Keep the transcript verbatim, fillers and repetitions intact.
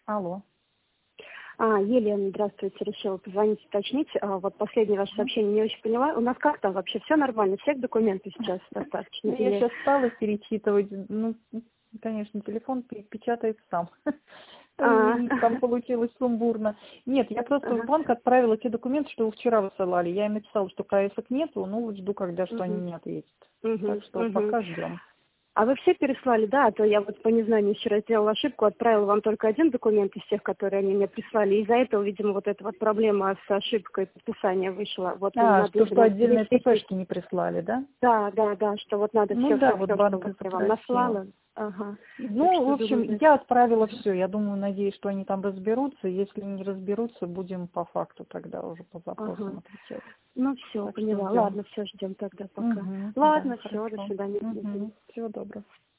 Алло. А, Елена, здравствуйте, решила позвонить, уточнить. А, вот последнее ваше сообщение не очень поняла. У нас как там вообще? Все нормально? Всех документов сейчас достаточно? Я Или... сейчас стала перечитывать. Ну, конечно, телефон печатает сам. А, Извините, там получилось сумбурно. Нет, я просто в ага. банк отправила те документы, что вы вчера высылали. Я им написала, что КСок нету, ну вот жду, когда что они Мгм. мне ответят. Мгм. Так что Мгм. пока ждем. А вы все переслали, да? А то я вот по незнанию вчера сделала ошибку, отправила вам только один документ из тех, которые они мне прислали. Из-за этого, видимо, вот эта вот проблема с ошибкой подписания вышла. Вот мне А, надо что, что именно отдельные пересветить. ТПшки не прислали, да? Да, да, да, что вот надо Ну все, да, все, вот все, что банк и вот я вам попросил. наслала. Ага. Так Ну, в что общем, думаю, я отправила все. Я думаю, надеюсь, что они там разберутся. Если не разберутся, будем по факту тогда уже по запросам ага. отвечать. Ну все, Так что поняла. ждем. Ладно, все, ждем тогда пока. Угу, да, Ладно, все, до хорошо. свидания. Мгм. Угу, всего доброго.